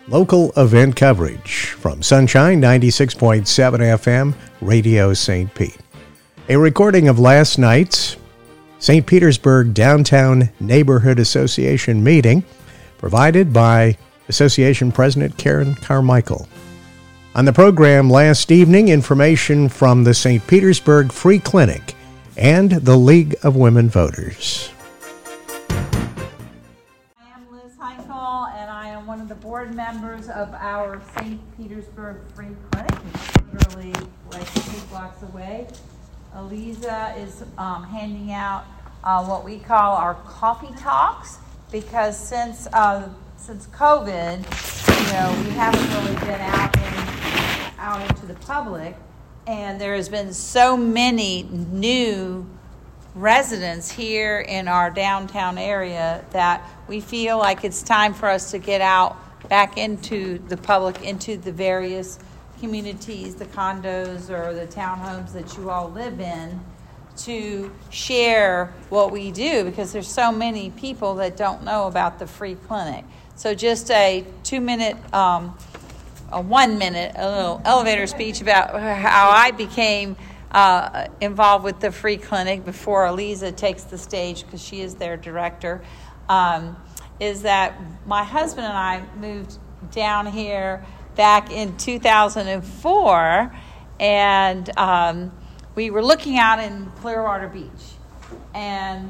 Local event coverage from Sunshine 96.7 FM, Radio St. Pete. A recording of last night's St. Petersburg Downtown Neighborhood Association meeting provided by Association President Karen Carmichael. On the program last evening, information from the St. Petersburg Free Clinic and the League of Women Voters. I am Liz Heinkel, and I am one of the board members of our St. Petersburg Free Clinic, which is literally like 2 blocks away. Eliza is handing out what we call our coffee talks, because since COVID, we haven't really been out into the public, and there has been so many new residents here in our downtown area that we feel like it's time for us to get out back into the public, into the various communities, the condos or the townhomes that you all live in, to share what we do, because there's so many people that don't know about the free clinic. So just a 2-minute, a 1-minute, a little elevator speech about how I became involved with the free clinic before Eliza takes the stage, because she is their director, is that my husband and I moved down here back in 2004, and we were looking out in Clearwater Beach, and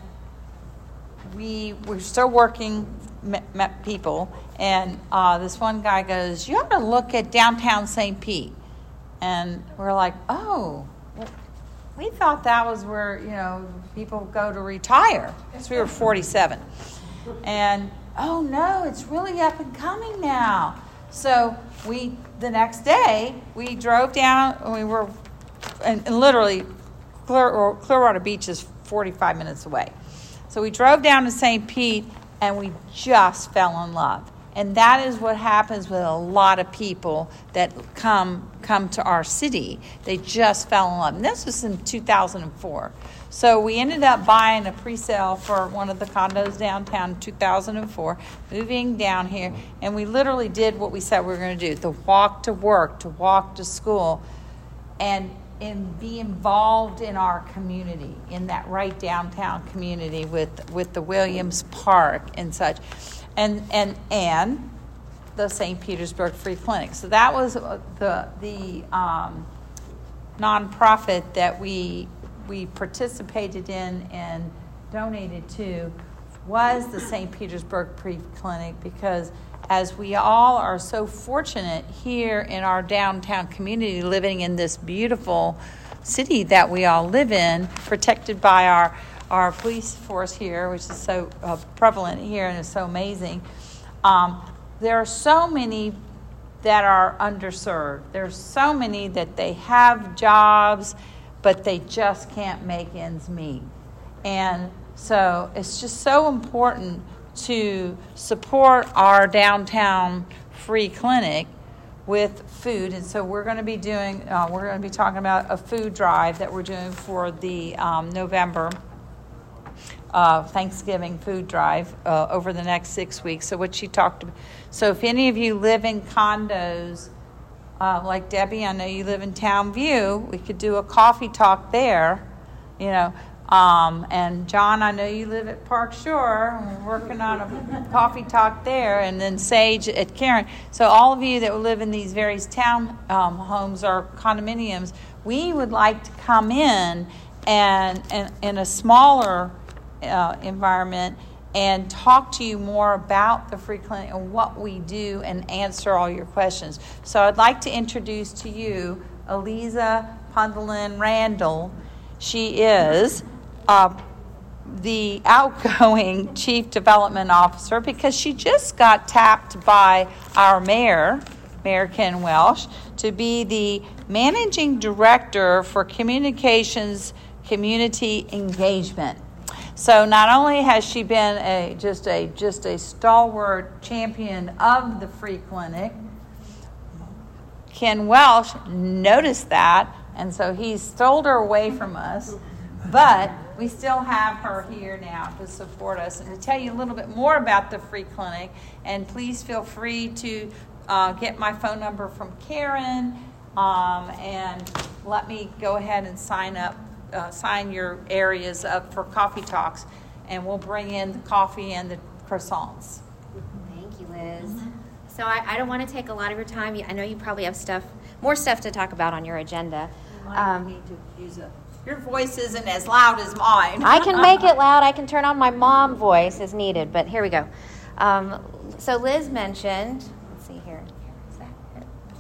we were still working, met people, and this one guy goes, "You ought to look at downtown St. Pete." And we're like, "Oh, well, we thought that was where, people go to retire." So we were 47. And, "Oh no, it's really up and coming now." So the next day, we drove down, and literally Clearwater Beach is 45 minutes away. So we drove down to St. Pete, and we just fell in love. And that is what happens with a lot of people that come to our city. They just fell in love. And this was in 2004. So we ended up buying a pre-sale for one of the condos downtown in 2004, moving down here, and we literally did what we said we were going to do: to walk to work, to walk to school, and be involved in our community, in that right downtown community with the Williams Park and such, and the St. Petersburg Free Clinic. So that was the nonprofit that we participated in and donated to, was the St. Petersburg Free Clinic, because as we all are so fortunate here in our downtown community, living in this beautiful city that we all live in, protected by our police force here, which is so prevalent here and is so amazing. There are so many that are underserved. There's so many that they have jobs, but they just can't make ends meet. And so it's just so important to support our downtown free clinic with food. And so we're going to be talking about a food drive that we're doing for the November Thanksgiving food drive over the next 6 weeks. So what she talked about. So if any of you live in condos, like Debbie, I know you live in Town View, we could do a coffee talk there, and John, I know you live at Park Shore. We're working on a coffee talk there, and then Sage at Karen. So all of you that live in these various town homes or condominiums, we would like to come in and in a smaller environment and talk to you more about the free clinic and what we do and answer all your questions. So I'd like to introduce to you Eliza Pundelin Randall. She is the outgoing Chief Development Officer, because she just got tapped by our Mayor Ken Welsh, to be the Managing Director for Communications Community Engagement. So not only has she been just a stalwart champion of the free clinic, Ken Welsh noticed that, and so he stole her away from us. But we still have her here now to support us and to tell you a little bit more about the free clinic. And please feel free to get my phone number from Karen, and let me go ahead and sign your areas up for coffee talks, and we'll bring in the coffee and the croissants. Thank you, Liz. So I don't want to take a lot of your time. I know you probably have more stuff to talk about on your agenda. Your voice isn't as loud as mine. I can make it loud. I can turn on my mom voice as needed, but here we go. So Liz mentioned, let's see here. Is that it?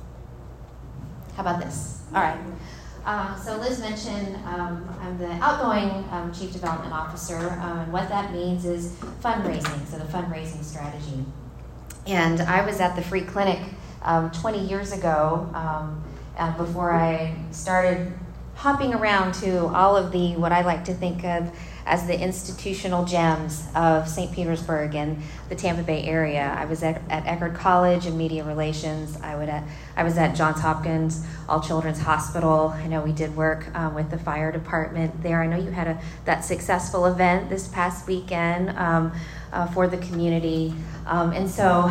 How about this? All right. So Liz mentioned I'm the outgoing Chief Development Officer, and what that means is fundraising, so the fundraising strategy. And I was at the Free Clinic 20 years ago before I started hopping around to all of the, what I like to think of as the institutional gems of St. Petersburg and the Tampa Bay area. I was at Eckerd College in Media Relations. I was at Johns Hopkins All Children's Hospital. I know we did work with the fire department there. I know you had that successful event this past weekend for the community. And so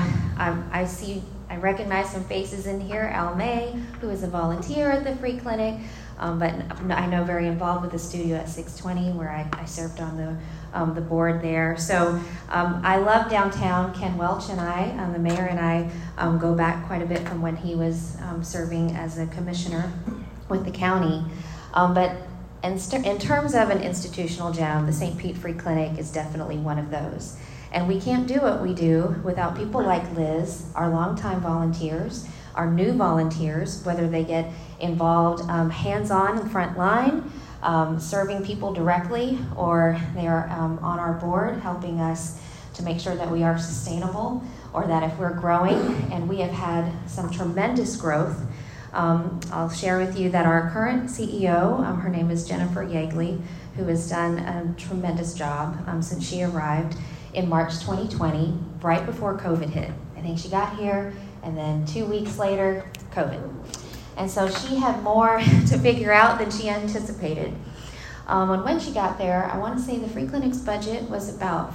I recognize some faces in here. Al May, who is a volunteer at the Free Clinic, but I know very involved with the studio at 620, where I served on the board there. So I love downtown. Ken Welch and I, the mayor and I, go back quite a bit from when he was serving as a commissioner with the county. But in terms of an institutional gem, the St. Pete Free Clinic is definitely one of those. And we can't do what we do without people like Liz, our longtime volunteers, our new volunteers, whether they get involved hands-on in the front line, serving people directly, or they are on our board helping us to make sure that we are sustainable, or that if we're growing, and we have had some tremendous growth. I'll share with you that our current CEO, her name is Jennifer Yeagley, who has done a tremendous job since she arrived in March 2020, right before COVID hit. I think she got here, and then 2 weeks later, COVID. And so she had more to figure out than she anticipated. And when she got there, I want to say the Free Clinic's budget was about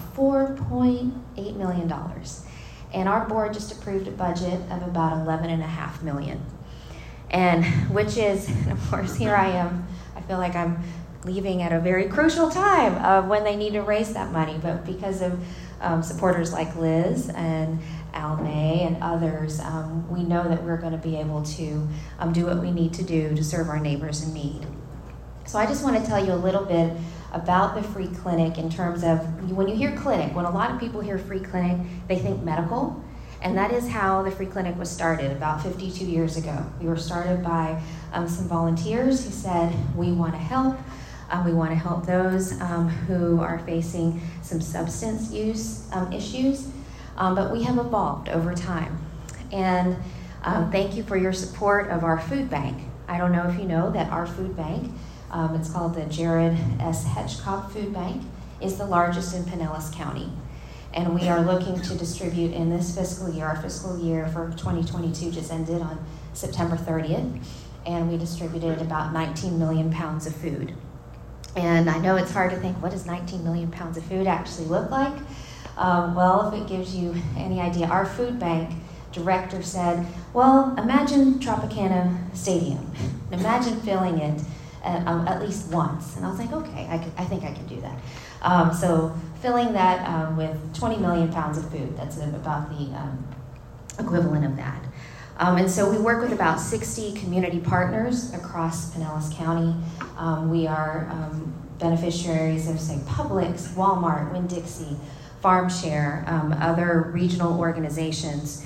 $4.8 million. And our board just approved a budget of about $11.5 million. And which is, and of course, here I am. I feel like I'm leaving at a very crucial time of when they need to raise that money. But because of supporters like Liz and Al May and others, we know that we're going to be able to do what we need to do to serve our neighbors in need. So I just want to tell you a little bit about the Free Clinic in terms of, when you hear clinic, when a lot of people hear Free Clinic, they think medical. And that is how the Free Clinic was started about 52 years ago. We were started by some volunteers who said, we want to help. We want to help those who are facing some substance use issues. But we have evolved over time. And thank you for your support of our food bank. I don't know if you know that our food bank, it's called the Jared S. Hetchcock Food Bank, is the largest in Pinellas County. And we are looking to distribute in this fiscal year, our fiscal year for 2022 just ended on September 30th, and we distributed about 19 million pounds of food. And I know it's hard to think, what does 19 million pounds of food actually look like? Well, if it gives you any idea, our food bank director said, well, imagine Tropicana Stadium. Imagine filling it at least once. And I was like, okay, I think I can do that. So filling that with 20 million pounds of food, that's about the equivalent of that. And so we work with about 60 community partners across Pinellas County. We are beneficiaries of, say, Publix, Walmart, Winn-Dixie, FarmShare, other regional organizations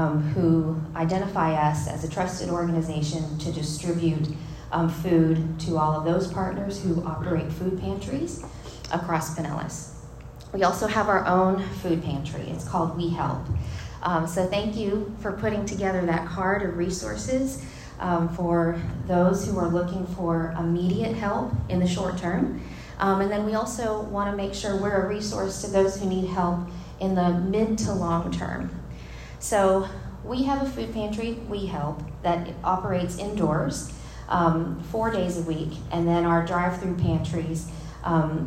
who identify us as a trusted organization to distribute food to all of those partners who operate food pantries across Pinellas. We also have our own food pantry. It's called We Help. So thank you for putting together that card of resources for those who are looking for immediate help in the short term. And then we also want to make sure we're a resource to those who need help in the mid to long term. So we have a food pantry, We Help, that operates indoors 4 days a week, and then our drive-through pantries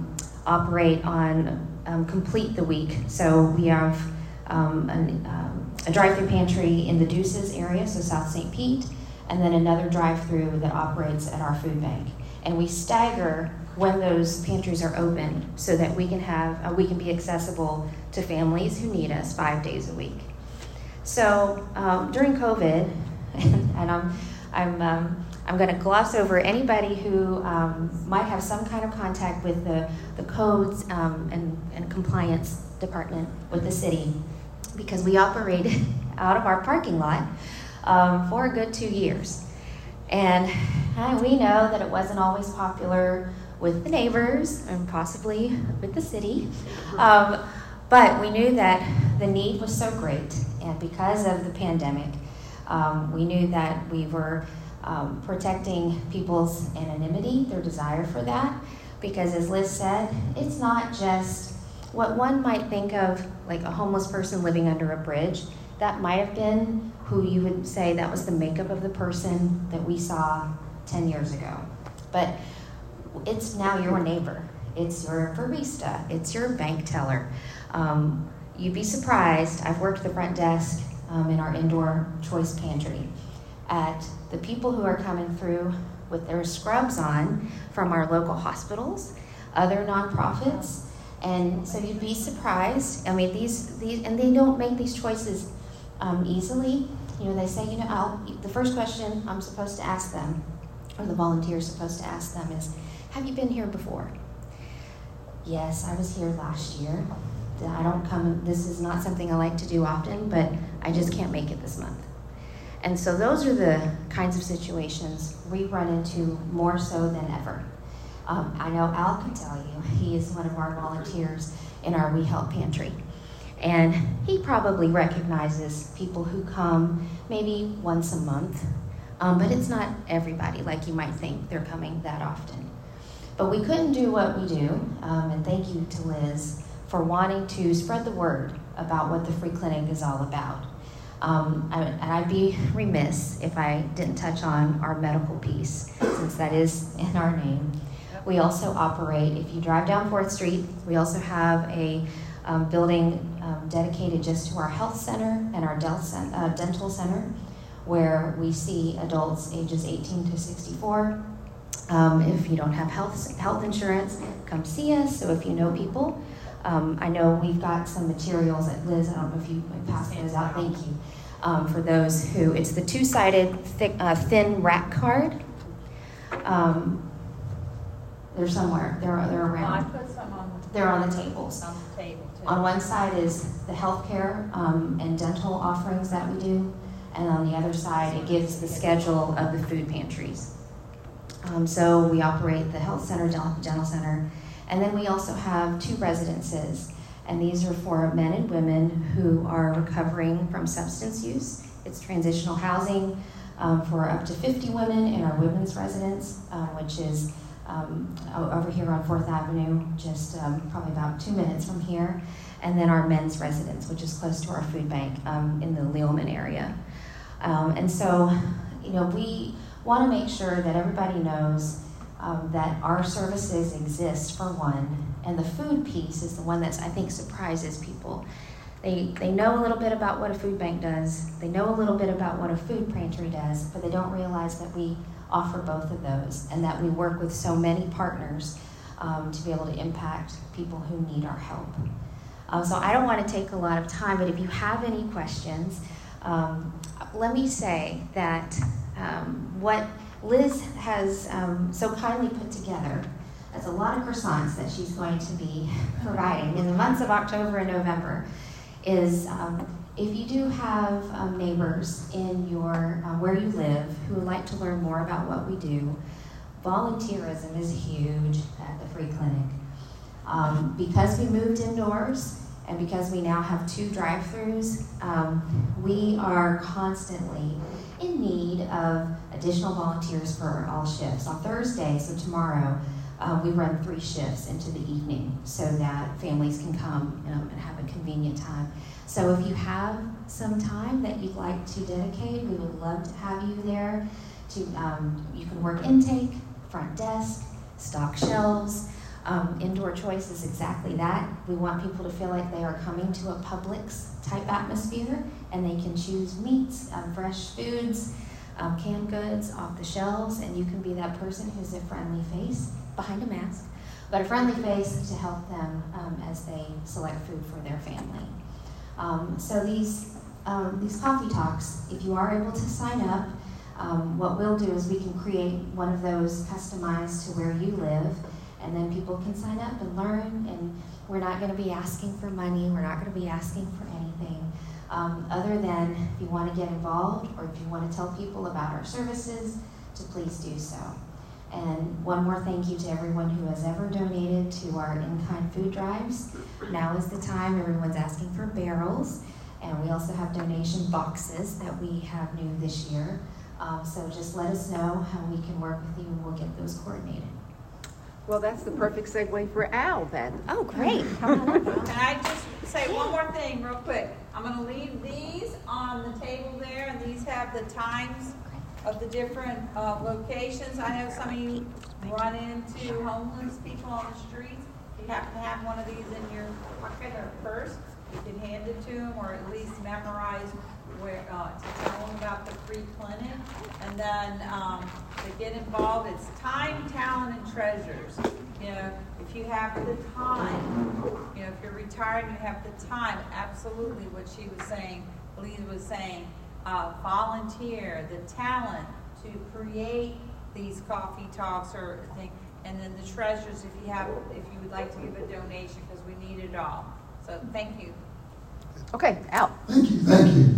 operate on complete the week. So we have a drive-through pantry in the Deuces area, so South St. Pete, and then another drive-through that operates at our food bank. And we stagger when those pantries are open so that we can be accessible to families who need us 5 days a week. So during COVID, and I'm going to gloss over anybody who might have some kind of contact with the codes and compliance department with the city, because we operated out of our parking lot for a good 2 years. And we know that it wasn't always popular with the neighbors and possibly with the city. But we knew that the need was so great, and because of the pandemic, we knew that we were protecting people's anonymity, their desire for that, because as Liz said, it's not just what one might think of like a homeless person living under a bridge. That might have been who you would say that was the makeup of the person that we saw 10 years ago. But it's now your neighbor. It's your barista. It's your bank teller. You'd be surprised. I've worked the front desk in our indoor choice pantry at the people who are coming through with their scrubs on from our local hospitals, other nonprofits. And so you'd be surprised. I mean, these and they don't make these choices easily. You know, they say, the first question I'm supposed to ask them, or the volunteer's supposed to ask them is, have you been here before? Yes, I was here last year. I don't come, this is not something I like to do often, but I just can't make it this month. And so those are the kinds of situations we run into more so than ever. I know Al can tell you, he is one of our volunteers in our We Help Pantry. And he probably recognizes people who come maybe once a month, but it's not everybody like you might think they're coming that often. But we couldn't do what we do, and thank you to Liz for wanting to spread the word about what the free clinic is all about. And I'd be remiss if I didn't touch on our medical piece, since that is in our name. We also operate, if you drive down 4th Street, we also have a building dedicated just to our health center and our dental center, where we see adults ages 18 to 64. If you don't have health insurance, come see us. So if you know people, I know we've got some materials at Liz. I don't know if you would pass those out. Thank you. For those who, it's the 2-sided thin rack card. They're somewhere. They're around. I put some on They're on the tables. on the table too. On one side is the healthcare and dental offerings that we do, and on the other side it gives the schedule of the food pantries. So we operate the health center, dental center, and then we also have 2 residences, and these are for men and women who are recovering from substance use. It's transitional housing for up to 50 women in our women's residence, which is over here on 4th Avenue, just probably about 2 minutes from here, and then our men's residence, which is close to our food bank in the Lealman area. And so, we want to make sure that everybody knows that our services exist, for one, and the food piece is the one that I think surprises people. They know a little bit about what a food bank does, they know a little bit about what a food pantry does, but they don't realize that we offer both of those, and that we work with so many partners to be able to impact people who need our help. So I don't want to take a lot of time, but if you have any questions, let me say that what Liz has so kindly put together is a lot of croissants that she's going to be providing in the months of October and November. Is if you do have neighbors in your where you live who would like to learn more about what we do, volunteerism is huge at the Free Clinic. Because we moved indoors and because we now have 2 drive-thrus, we are constantly in need of additional volunteers for all shifts. On Thursday, so tomorrow, we run 3 shifts into the evening so that families can come and have a convenient time. So if you have some time that you'd like to dedicate, we would love to have you there. You can work intake, front desk, stock shelves, Indoor choice is exactly that. We want people to feel like they are coming to a Publix type atmosphere, and they can choose meats, fresh foods, canned goods off the shelves, and you can be that person who's a friendly face behind a mask, but a friendly face to help them as they select food for their family. So these coffee talks, if you are able to sign up, what we'll do is we can create one of those customized to where you live, and then people can sign up and learn, and we're not going to be asking for money, we're not going to be asking for anything, other than if you want to get involved or if you want to tell people about our services, to please do so. And one more thank you to everyone who has ever donated to our in-kind food drives. Now is the time. Everyone's asking for barrels, and we also have donation boxes that we have new this year. So just let us know how we can work with you, and we'll get those coordinated. Well, that's the perfect segue for Al then. Oh, great. Come on up. Can I just say one more thing real quick? I'm going to leave these on the table there, and these have the times of the different locations. I know some of you run into homeless people on the streets. If you happen to have one of these in your pocket or purse, you can hand it to them, or at least memorize where to tell them about the free clinic. And then to get involved, it's time, talent, and treasures. You know, if you have the time, you know, if you're retired and you have the time, absolutely what she was saying, Lisa was saying, volunteer, the talent to create these coffee talks or thing, and then the treasures if you would like to give a donation, because we need it all. So thank you. Okay, Al. Thank you.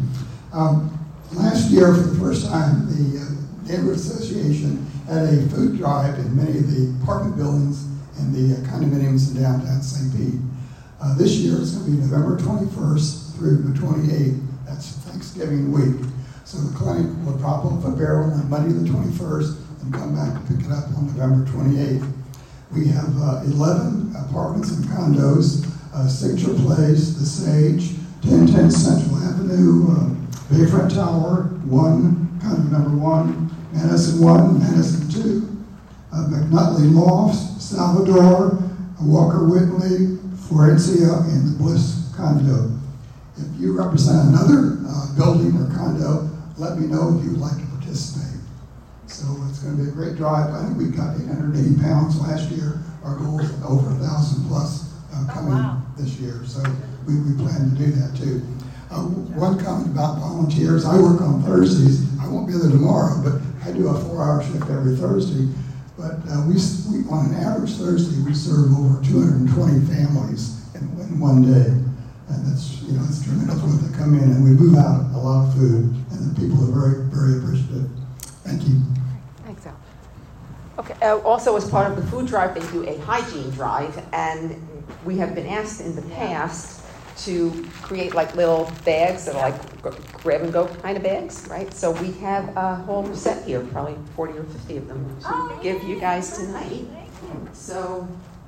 Last year, for the first time, the Neighborhood Association had a food drive in many of the apartment buildings and the condominiums in downtown St. Pete. This year, it's going to be November 21st through the 28th. That's Thanksgiving week. So the clinic will drop off a barrel on Monday the 21st and come back and pick it up on November 28th. We have 11 apartments and condos, Signature Place, The Sage, 1010 Central Avenue, Bayfront Tower, condo number 1, Madison 1, Madison 2, McNutley Lofts, Salvador, Walker Whitley, Florencia, and the Bliss condo. If you represent another building or condo, let me know if you would like to participate. So it's going to be a great drive. I think we got 880 pounds last year. Our goal is over 1,000 plus coming this year. So we plan to do that too. One comment about volunteers. I work on Thursdays. I won't be there tomorrow, but I do a 4-hour shift every Thursday. But we on an average Thursday, we serve over 220 families in one day. And that's, it's tremendous when they come in, and we move out a lot of food, and the people are very, very appreciative. Thank you. Thanks, Al. Okay, also as part of the food drive, they do a hygiene drive, and we have been asked in the past to create like little bags that are like grab and go kind of bags, right? So we have a whole set here, probably 40 or 50 of them to give you guys tonight. So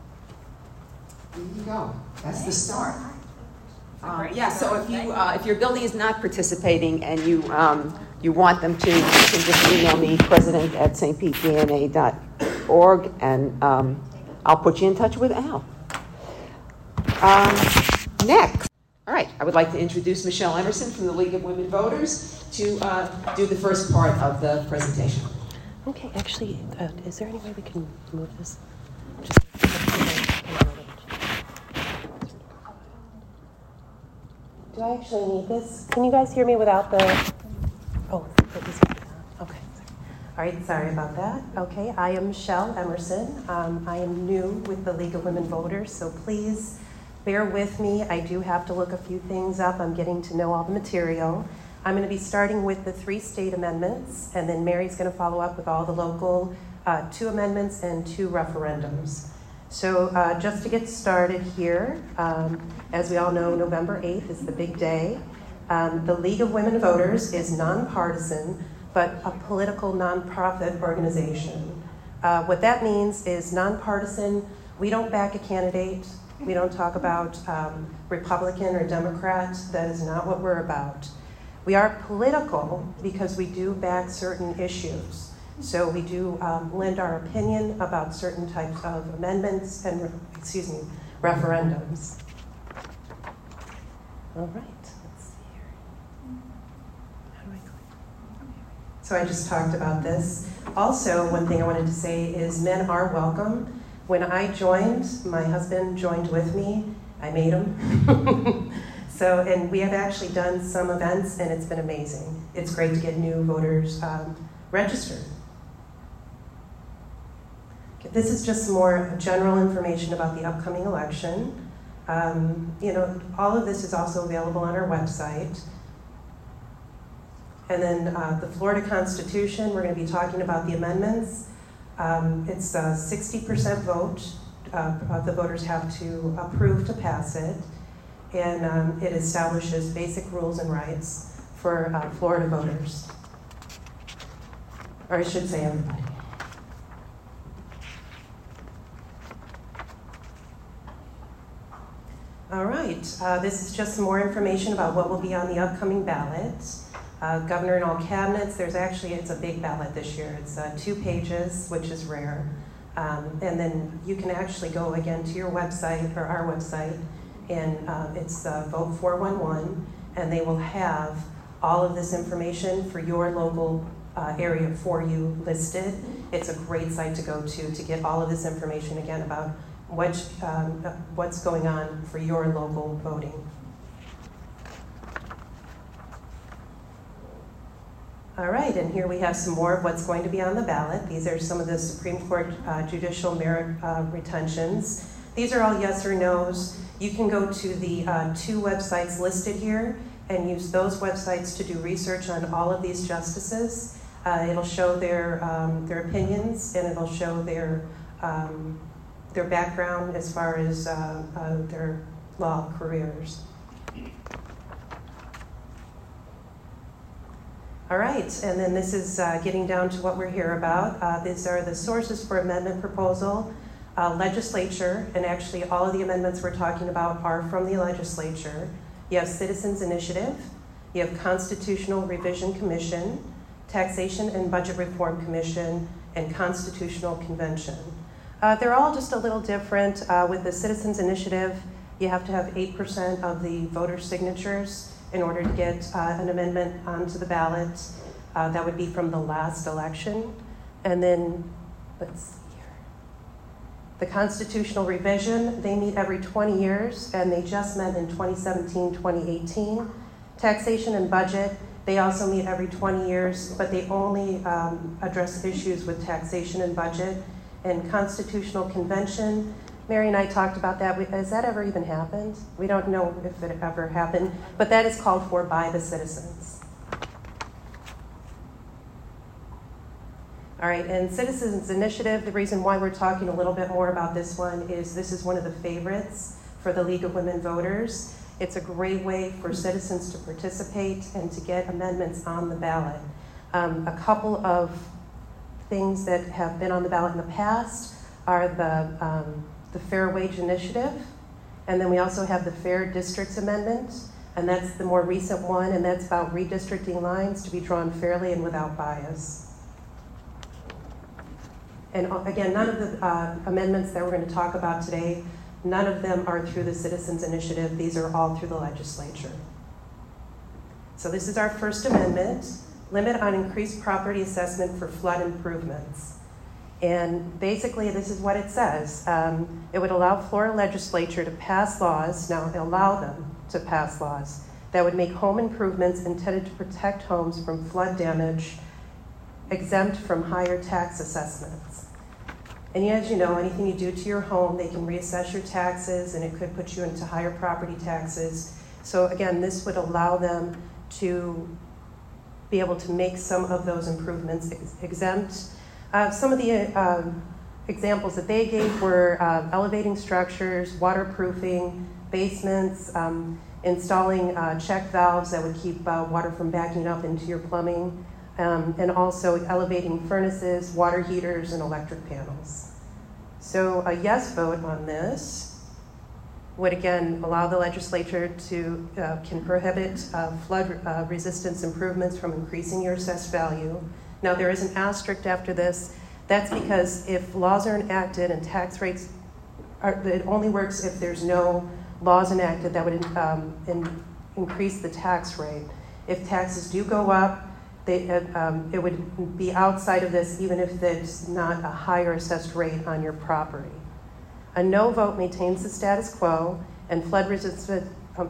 there you go. That's the start. So if your building is not participating and you want them to, you can just email me, president@stpetdna.org, and I'll put you in touch with Al. Next, all right, I would like to introduce Michelle Emerson from the League of Women Voters to do the first part of the presentation. Okay, actually, is there any way we can move this? Do I actually need this? Can you guys hear me without the... Oh, okay. All right, sorry about that. Okay, I am Michelle Emerson. I am new with the League of Women Voters, so please bear with me. I do have to look a few things up. I'm getting to know all the material. I'm going to be starting with the 3 state amendments, and then Mary's going to follow up with all the local 2 amendments and 2 referendums. So just to get started here, as we all know, November 8th is the big day. The League of Women Voters is nonpartisan, but a political nonprofit organization. What that means is nonpartisan. We don't back a candidate. We don't talk about Republican or Democrat. That is not what we're about. We are political because we do back certain issues. So we do lend our opinion about certain types of amendments and, referendums. All right, let's see here. How do I click? So I just talked about this. Also, one thing I wanted to say is men are welcome. When I joined, my husband joined with me. I made him. And we have actually done some events, and it's been amazing. It's great to get new voters registered. Okay, this is just more general information about the upcoming election. All of this is also available on our website. And then the Florida Constitution, we're going to be talking about the amendments. It's a 60% vote. The voters have to approve to pass it. And it establishes basic rules and rights for Florida voters. Or I should say everybody. All right, this is just more information about what will be on the upcoming ballot. Governor and all cabinets, it's a big ballot this year. It's 2 pages, which is rare. And then you can actually go again to your website, or our website, and it's Vote 411, and they will have all of this information for your local area for you listed. It's a great site to go to get all of this information again about what's going on for your local voting. All right, and here we have some more of what's going to be on the ballot. These are some of the Supreme Court judicial merit retentions. These are all yes or no's. You can go to the 2 websites listed here and use those websites to do research on all of these justices. It'll show their opinions, and it'll show their background as far as their law careers. All right, and then this is getting down to what we're here about. These are the sources for amendment proposal. Legislature, and actually all of the amendments we're talking about are from the legislature. You have Citizens Initiative, you have Constitutional Revision Commission, Taxation and Budget Reform Commission, and Constitutional Convention. They're all just a little different. With the Citizens Initiative, you have to have 8% of the voter signatures in order to get an amendment onto the ballot. That would be from the last election. And then, let's see here. The Constitutional Revision, they meet every 20 years, and they just met in 2017, 2018. Taxation and Budget, they also meet every 20 years, but they only address issues with taxation and budget. And Constitutional Convention, Mary and I talked about that. Has that ever even happened? We don't know if it ever happened, but that is called for by the citizens. All right, and Citizens Initiative, the reason why we're talking a little bit more about this one is this is one of the favorites for the League of Women Voters. It's a great way for citizens to participate and to get amendments on the ballot. A couple of things that have been on the ballot in the past are the Fair Wage Initiative, and then we also have the Fair Districts Amendment, and that's the more recent one, and that's about redistricting lines to be drawn fairly and without bias. And again, none of the amendments that we're going to talk about today, none of them are through the Citizens Initiative. These are all through the legislature. So this is our first amendment, limit on increased property assessment for flood improvements. And basically, this is what it says. It would allow Florida legislature to pass laws, now allow them to pass laws, that would make home improvements intended to protect homes from flood damage exempt from higher tax assessments. And as you know, anything you do to your home, they can reassess your taxes, and it could put you into higher property taxes. So again, this would allow them to be able to make some of those improvements exempt. Some of the examples that they gave were elevating structures, waterproofing, basements, installing check valves that would keep water from backing up into your plumbing, and also elevating furnaces, water heaters, and electric panels. So a yes vote on this would again allow the legislature to can prohibit flood resistance improvements from increasing your assessed value. Now, there is an asterisk after this. That's because if laws are enacted and tax rates it only works if there's no laws enacted that would increase the tax rate. If taxes do go up, it would be outside of this even if there's not a higher assessed rate on your property. A no vote maintains the status quo, and flood resistance,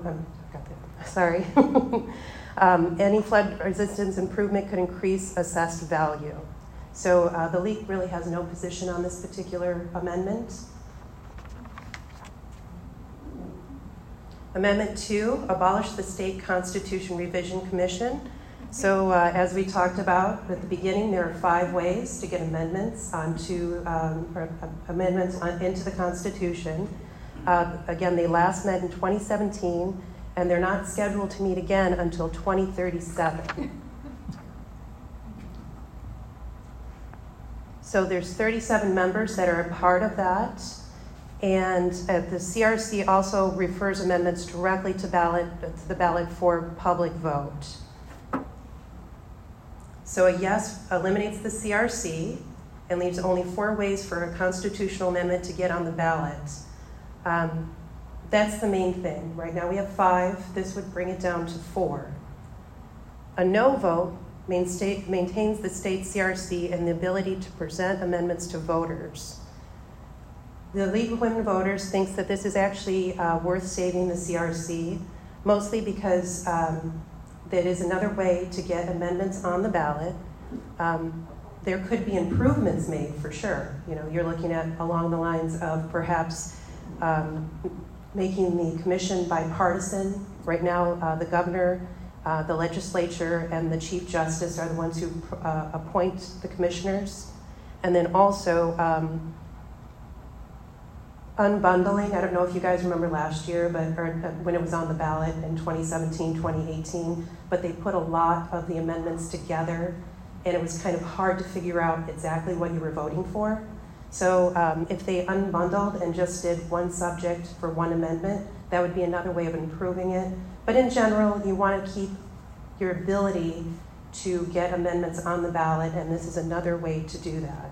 any flood resistance improvement could increase assessed value. So the league really has no position on this particular amendment. Amendment 2, abolish the State Constitution Revision Commission. So as we talked about at the beginning, there are 5 ways to get amendments into the Constitution. Again, they last met in 2017, and they're not scheduled to meet again until 2037. So there's 37 members that are a part of that. And the CRC also refers amendments directly to the ballot for public vote. So a yes eliminates the CRC and leaves only 4 ways for a constitutional amendment to get on the ballot. That's the main thing. Right now we have 5. This would bring it down to 4. A no vote maintains the state CRC and the ability to present amendments to voters. The League of Women Voters thinks that this is actually worth saving the CRC, mostly because that is another way to get amendments on the ballot. There could be improvements made for sure. You know, you're looking at along the lines of perhaps making the commission bipartisan. Right now, the governor, the legislature, and the Chief Justice are the ones who appoint the commissioners. And then also, unbundling. I don't know if you guys remember last year, when it was on the ballot in 2017, 2018, but they put a lot of the amendments together, and it was kind of hard to figure out exactly what you were voting for. So if they unbundled and just did one subject for one amendment, that would be another way of improving it. But in general, you want to keep your ability to get amendments on the ballot, and this is another way to do that.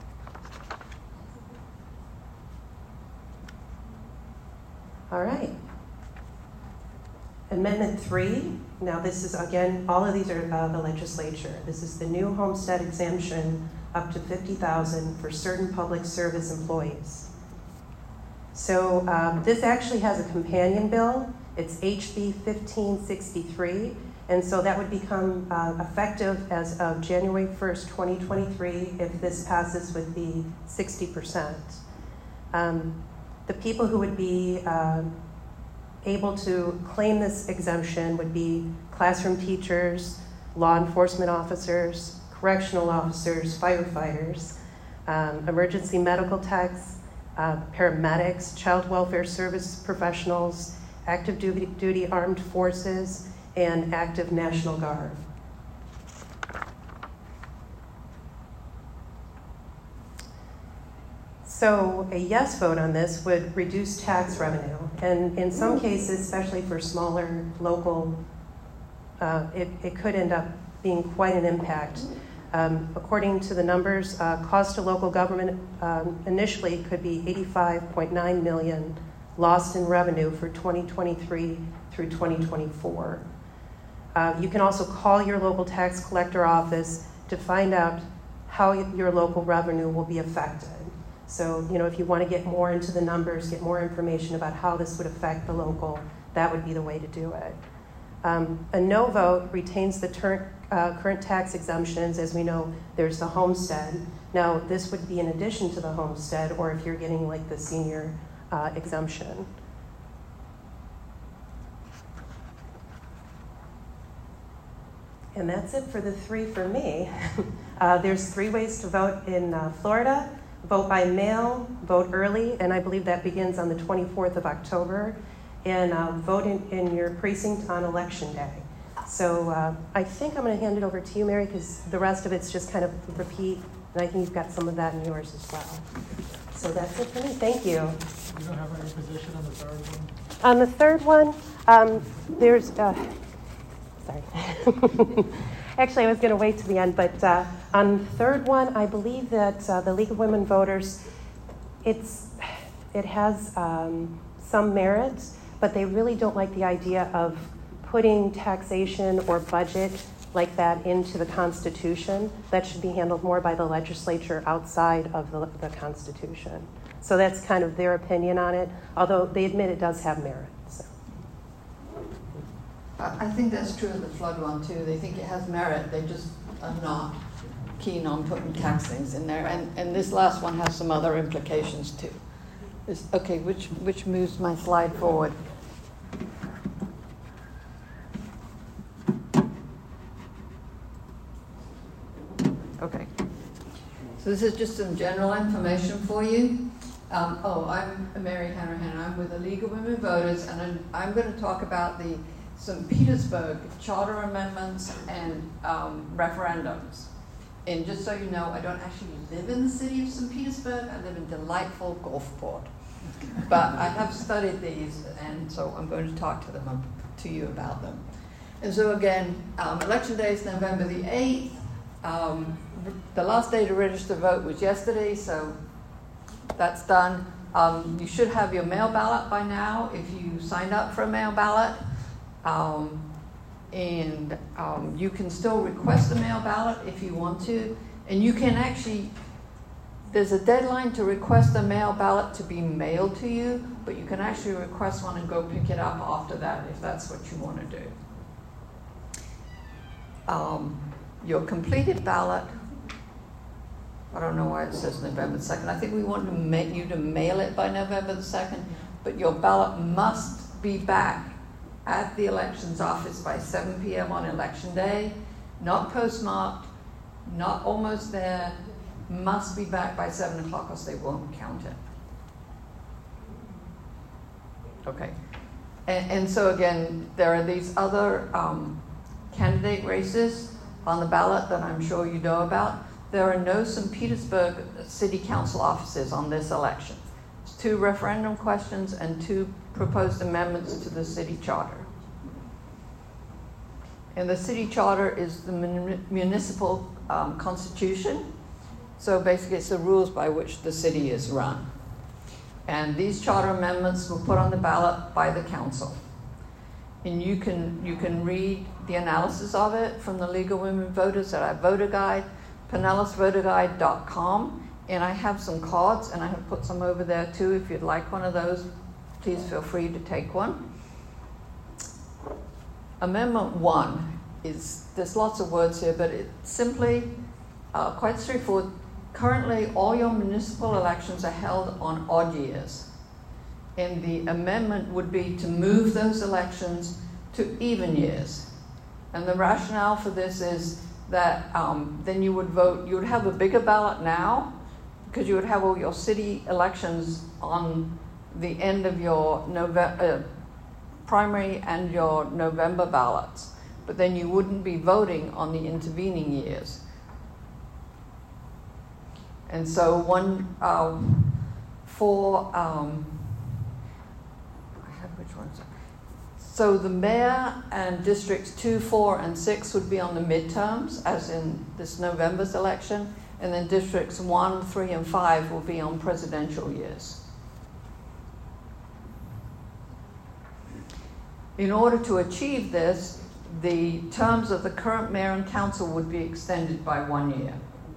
All right. Amendment 3. Now this is, again, all of these are the legislature. This is the new homestead exemption up to $50,000 for certain public service employees. So this actually has a companion bill. It's HB 1563. And so that would become effective as of January 1st, 2023, if this passes with the 60%. The people who would be able to claim this exemption would be classroom teachers, law enforcement officers, correctional officers, firefighters, emergency medical techs, paramedics, child welfare service professionals, active duty armed forces, and active National Guard. So a yes vote on this would reduce tax revenue. And in some cases, especially for smaller local, it could end up being quite an impact. According to the numbers, cost to local government initially could be $85.9 million lost in revenue for 2023 through 2024. You can also call your local tax collector office to find out how your local revenue will be affected. So, you know, if you want to get more into the numbers, get more information about how this would affect the local, that would be the way to do it. A no vote retains the current tax exemptions. As we know, there's the homestead. Now, this would be in addition to the homestead, or if you're getting like the senior exemption. And that's it for the 3 for me. There's 3 ways to vote in Florida. Vote by mail, vote early, and I believe that begins on the 24th of October, and vote in your precinct on Election Day. So I think I'm going to hand it over to you, Mary, because the rest of it's just kind of repeat, and I think you've got some of that in yours as well. So that's it for me. Thank you. You don't have any position on the 3rd one? On the 3rd one, there's... sorry. Actually, I was going to wait to the end, but on the third one, I believe that the League of Women Voters, it has some merit, but they really don't like the idea of putting taxation or budget like that into the Constitution. That should be handled more by the legislature outside of the Constitution. So that's kind of their opinion on it, although they admit it does have merit. So. I think that's true of the flood one too. They think it has merit. They just are not keen on putting tax things in there. And this last one has some other implications too. Okay, which moves my slide forward? Okay. So this is just some general information for you. I'm Mary Hanrahan. I'm with the League of Women Voters, and I'm going to talk about the St. Petersburg charter amendments and referendums. And just so you know, I don't actually live in the city of St. Petersburg. I live in delightful Gulfport. But I have studied these, and so I'm going to talk to you about them. And so again, election day is November the 8th. The last day to register to vote was yesterday, so that's done. You should have your mail ballot by now if you signed up for a mail ballot. You can still request a mail ballot if you want to. And you can actually, there's a deadline to request a mail ballot to be mailed to you, but you can actually request one and go pick it up after that if that's what you want to do. Your completed ballot, I don't know why it says November 2nd. I think we want you to mail it by November the 2nd, but your ballot must be back at the elections office by 7 p.m. on election day, not postmarked, not almost there, must be back by 7 o'clock or they won't count it. Okay. And so again, there are these other candidate races on the ballot that I'm sure you know about. There are no St. Petersburg City Council offices on this election. It's 2 referendum questions and 2 proposed amendments to the city charter. And the city charter is the municipal constitution. So basically it's the rules by which the city is run. And these charter amendments were put on the ballot by the council. And you can read the analysis of it from the League of Women Voters at our voter guide, PinellasVoterGuide.com. And I have some cards, and I have put some over there too. If you'd like one of those, please feel free to take one. Amendment 1 is, there's lots of words here, but it's simply quite straightforward. Currently, all your municipal elections are held on odd years. And the amendment would be to move those elections to even years. And the rationale for this is that then you would vote, you would have a bigger ballot now, because you would have all your city elections on the end of your primary and your November ballots. But then you wouldn't be voting on the intervening years. And so So the mayor and districts 2, 4, and 6 would be on the midterms, as in this November's election, and then districts 1, 3, and 5 will be on presidential years. In order to achieve this, the terms of the current mayor and council would be extended by 1 year.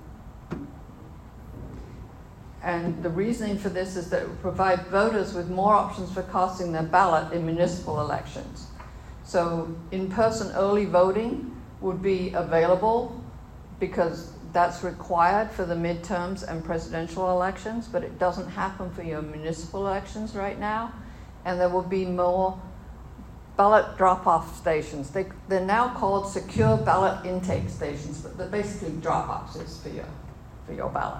And the reasoning for this is that it would provide voters with more options for casting their ballot in municipal elections. So in-person early voting would be available because that's required for the midterms and presidential elections, but it doesn't happen for your municipal elections right now. And there will be more ballot drop-off stations. They're now called secure ballot intake stations, but they're basically drop-offs for your ballot.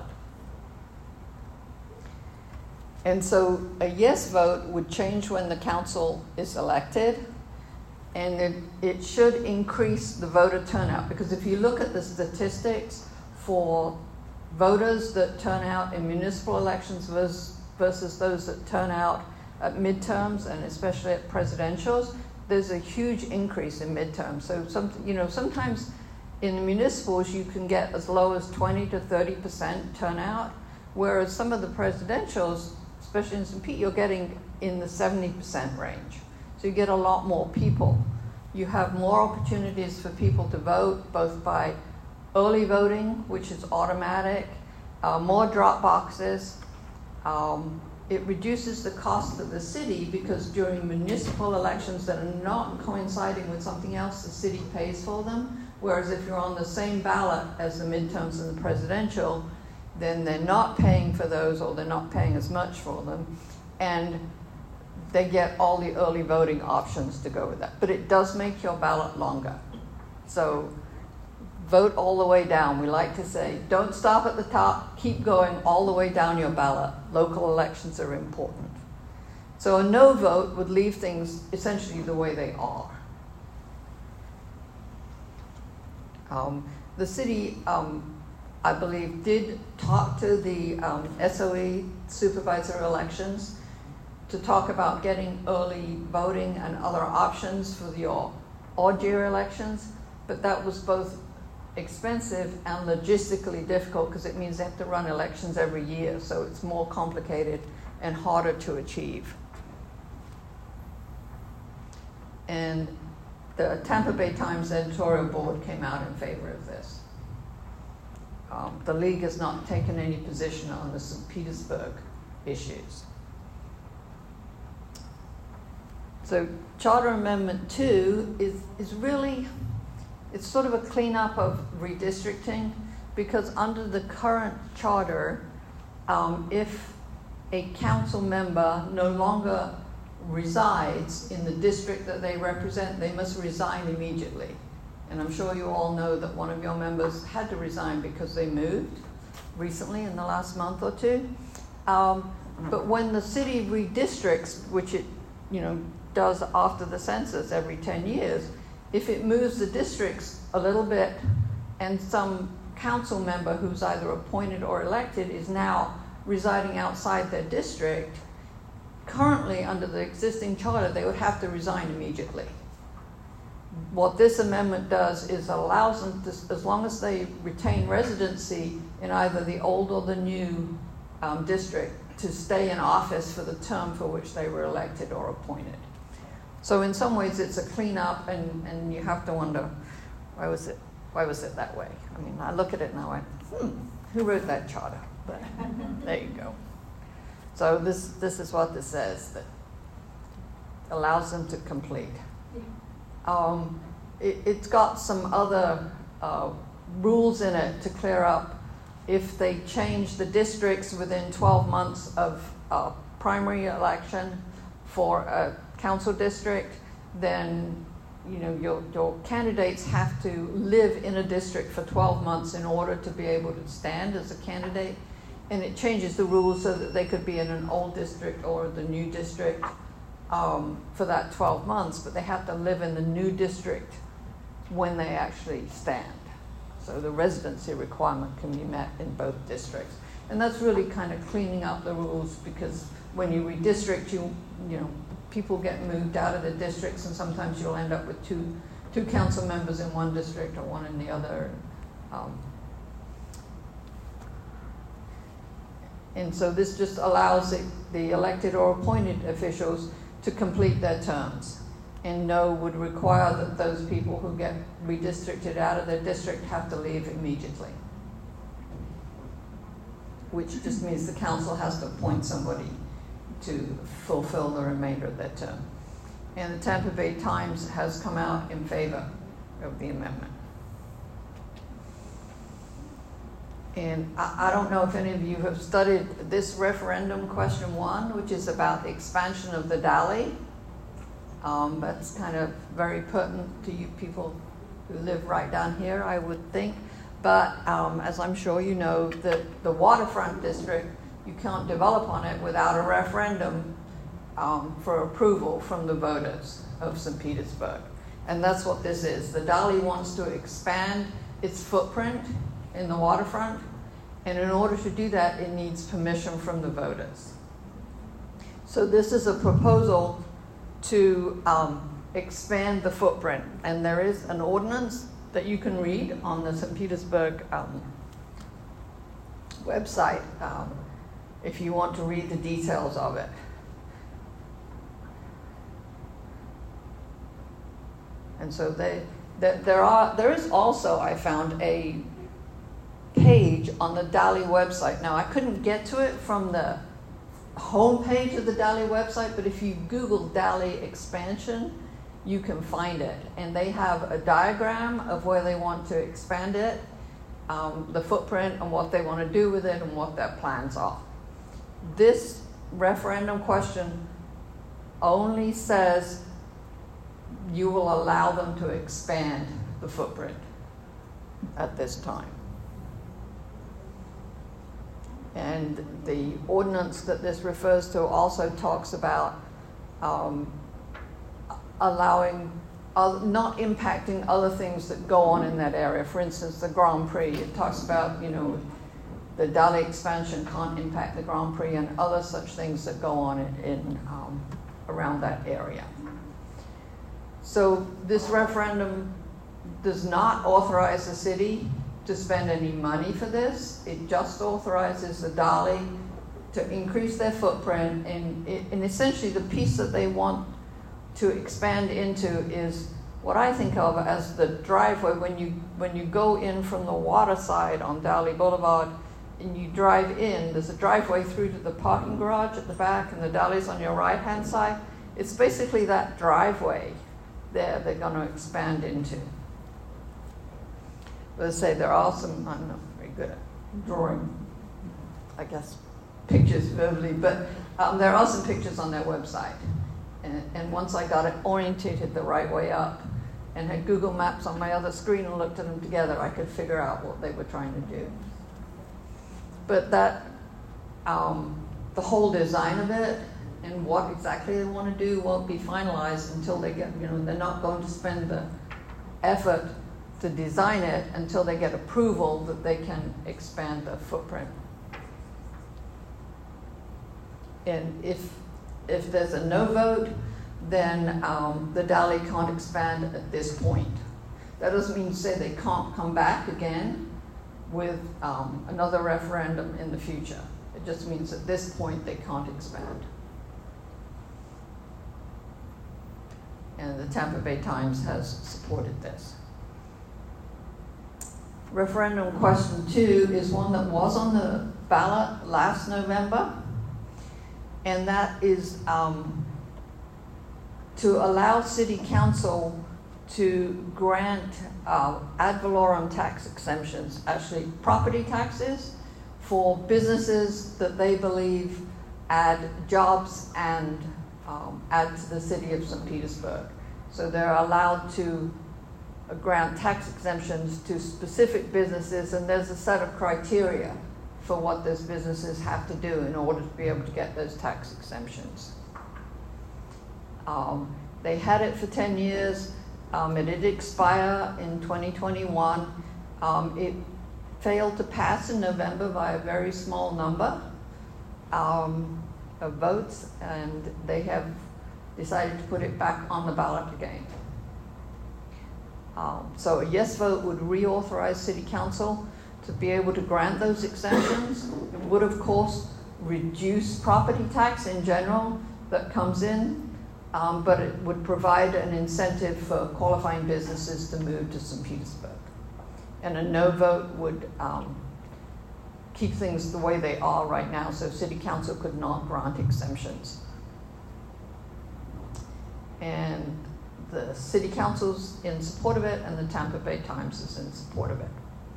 And so a yes vote would change when the council is elected, and it should increase the voter turnout, because if you look at the statistics for voters that turn out in municipal elections versus those that turn out at midterms and especially at presidentials, there's a huge increase in midterms. So sometimes in the municipals, you can get as low as 20 to 30% turnout, whereas some of the presidentials, especially in St. Pete, you're getting in the 70% range. So you get a lot more people. You have more opportunities for people to vote, both by early voting, which is automatic, more drop boxes. It reduces the cost of the city because during municipal elections that are not coinciding with something else, the city pays for them. Whereas if you're on the same ballot as the midterms and the presidential, then they're not paying for those, or they're not paying as much for them. And they get all the early voting options to go with that. But it does make your ballot longer. So vote all the way down. We like to say, don't stop at the top, keep going all the way down your ballot. Local elections are important. So a no vote would leave things essentially the way they are. The city, I believe, did talk to the SOE supervisor elections to talk about getting early voting and other options for your odd year elections, but that was both expensive and logistically difficult because it means they have to run elections every year, so it's more complicated and harder to achieve. And the Tampa Bay Times editorial board came out in favor of this. The league has not taken any position on the St. Petersburg issues. So Charter Amendment 2 is really, it's sort of a cleanup of redistricting, because under the current charter, if a council member no longer resides in the district that they represent, they must resign immediately. And I'm sure you all know that one of your members had to resign because they moved recently in the last month or two. But when the city redistricts, which it does after the census every 10 years, if it moves the districts a little bit and some council member who's either appointed or elected is now residing outside their district, currently under the existing charter, they would have to resign immediately. What this amendment does is allows them to, as long as they retain residency in either the old or the new district, to stay in office for the term for which they were elected or appointed. So in some ways it's a cleanup, and you have to wonder, why was it that way? I mean, I look at it and I went, who wrote that charter? But there you go. So this is what this says, that allows them to complete. It's got some other rules in it to clear up. If they change the districts within 12 months of a primary election for a council district, then your candidates have to live in a district for 12 months in order to be able to stand as a candidate. And it changes the rules so that they could be in an old district or the new district for that 12 months, but they have to live in the new district when they actually stand. So the residency requirement can be met in both districts. And that's really kind of cleaning up the rules, because when you redistrict, people get moved out of the districts, and sometimes you'll end up with two council members in one district or one in the other. And so this just allows the elected or appointed officials to complete their terms. And no would require that those people who get redistricted out of their district have to leave immediately. Which just means the council has to appoint somebody to fulfill the remainder of their term. And the Tampa Bay Times has come out in favor of the amendment. And I don't know if any of you have studied this referendum question 1, which is about the expansion of the Dali. That's kind of very pertinent to you people who live right down here, I would think. But as I'm sure you know, the waterfront district, you can't develop on it without a referendum for approval from the voters of St. Petersburg. And that's what this is. The Dali wants to expand its footprint in the waterfront, and in order to do that, it needs permission from the voters. So this is a proposal to expand the footprint, and there is an ordinance that you can read on the St. Petersburg website if you want to read the details of it. And so there is also, I found, a page on the Dali website. Now, I couldn't get to it from the homepage of the Dali website, but if you Google Dali expansion, you can find it. And they have a diagram of where they want to expand it, the footprint, and what they want to do with it, and what their plans are. This referendum question only says you will allow them to expand the footprint at this time. And the ordinance that this refers to also talks about allowing, not impacting other things that go on in that area. For instance, the Grand Prix, it talks about, the Dali expansion can't impact the Grand Prix and other such things that go on in around that area. So this referendum does not authorize the city to spend any money for this. It just authorizes the Dali to increase their footprint, and essentially the piece that they want to expand into is what I think of as the driveway. When you go in from the water side on Dali Boulevard and you drive in, there's a driveway through to the parking garage at the back, and the Dali's on your right-hand side. It's basically that driveway there they're going to expand into. Let's say there are some, I'm not very good at drawing, I guess, pictures verbally, but there are some pictures on their website. And once I got it orientated the right way up and had Google Maps on my other screen and looked at them together, I could figure out what they were trying to do. But that, the whole design of it and what exactly they want to do won't be finalized until they get, they're not going to spend the effort to design it until they get approval that they can expand the footprint. And if there's a no vote, then the Dali can't expand at this point. That doesn't mean to say they can't come back again with another referendum in the future. It just means at this point they can't expand. And the Tampa Bay Times has supported this. Referendum question 2 is one that was on the ballot last November, and that is to allow City Council to grant ad valorem tax exemptions, actually property taxes, for businesses that they believe add jobs and add to the city of St. Petersburg. So they're allowed to grant tax exemptions to specific businesses, and there's a set of criteria for what those businesses have to do in order to be able to get those tax exemptions. They had it for 10 years. It did expire in 2021. It failed to pass in November by a very small number of votes, and they have decided to put it back on the ballot again. So a yes vote would reauthorize City Council to be able to grant those exemptions. It would, of course, reduce property tax in general that comes in, but it would provide an incentive for qualifying businesses to move to St. Petersburg. And a no vote would keep things the way they are right now, so City Council could not grant exemptions. And the City Council's in support of it, and the Tampa Bay Times is in support of it.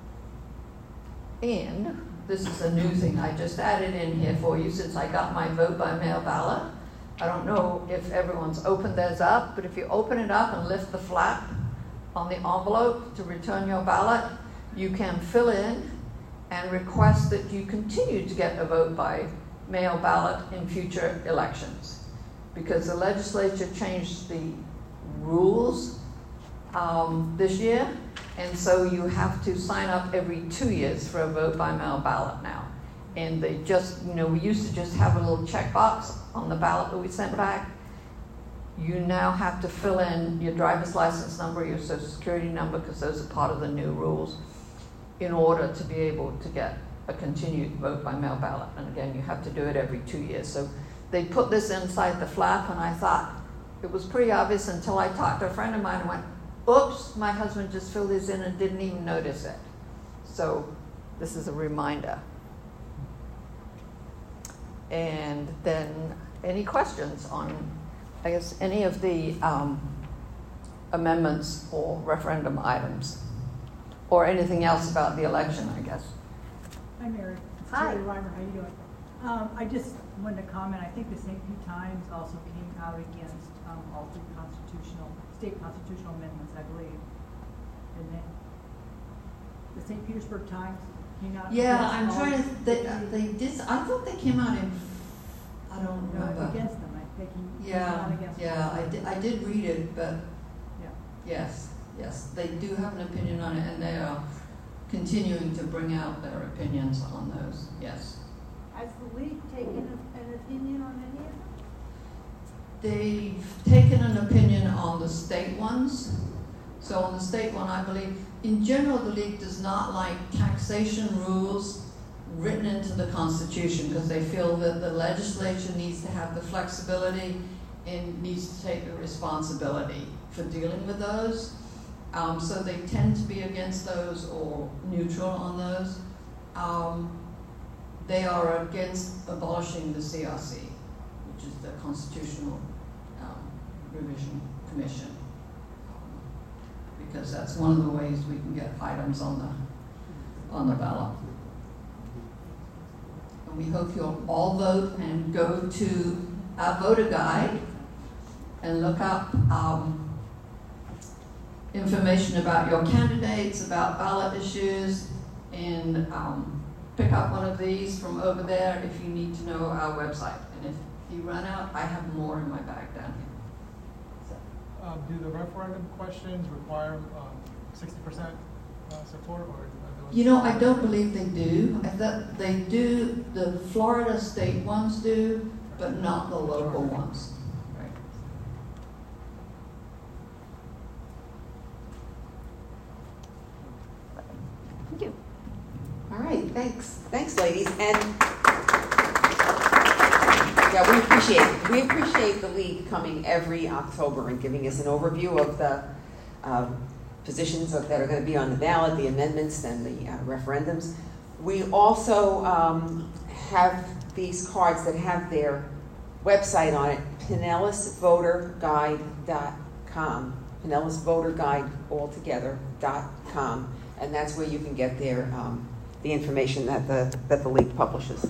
And this is a new thing I just added in here for you since I got my vote by mail ballot. I don't know if everyone's opened theirs up, but if you open it up and lift the flap on the envelope to return your ballot, you can fill in and request that you continue to get a vote by mail ballot in future elections. Because the legislature changed the rules this year, and so you have to sign up every 2 years for a vote by mail ballot now. And they just, we used to just have a little checkbox on the ballot that we sent back. you now have to fill in your driver's license number, your social security number, because those are part of the new rules, in order to be able to get a continued vote by mail ballot. And again, you have to do it every 2 years. So they put this inside the flap, and I thought it was pretty obvious until I talked to a friend of mine and went, oops, my husband just filled this in and didn't even notice it. So this is a reminder. And then any questions on, I guess, any of the amendments or referendum items, or anything else about the election, I guess? Hi, Mary. It's Hi. Terry Reimer. How you doing? I just wanted to comment. I think the St. Pete Times also came out against all three state constitutional amendments, I believe. Didn't they? The St. Petersburg Times came out. Yeah, against I'm all trying to. They did. I thought they came out in. I don't know. Against them, I think. Yeah, against yeah. them. I did read it, but Yeah. yes, they do have an opinion on it, and they are continuing to bring out their opinions on those. Yes. Has the league taken an opinion on any of them? They've taken an opinion on the state ones. So on the state one, I believe, in general, the league does not like taxation rules written into the Constitution, because they feel that the legislature needs to have the flexibility and needs to take the responsibility for dealing with those. So they tend to be against those or neutral on those. They are against abolishing the CRC, which is the Constitutional Revision Commission, because that's one of the ways we can get items on the ballot. And we hope you'll all vote and go to our voter guide and look up information about your candidates, about ballot issues, and pick up one of these from over there if you need to know our website. And if you run out, I have more in my bag down here. Do the referendum questions require 60% support, or You know, I don't believe they do. I thought they do, the Florida state ones do, but not the local ones. Right. Thank you. All right, thanks, ladies. And yeah, we appreciate the league coming every October and giving us an overview of the positions that are going to be on the ballot, the amendments, and the referendums. We also have these cards that have their website on it, PinellasVoterGuide.com, PinellasVoterGuideAltogether.com, and that's where you can get their the information that the league publishes.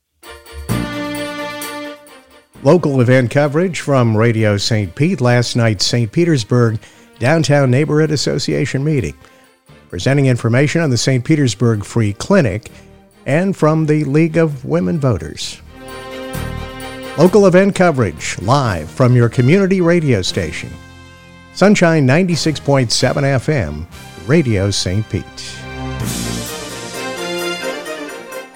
Local event coverage from Radio St. Pete, last night's St. Petersburg Downtown Neighborhood Association meeting, presenting information on the St. Petersburg Free Clinic and from the League of Women Voters. Local event coverage live from your community radio station. Sunshine 96.7 FM, Radio St. Pete.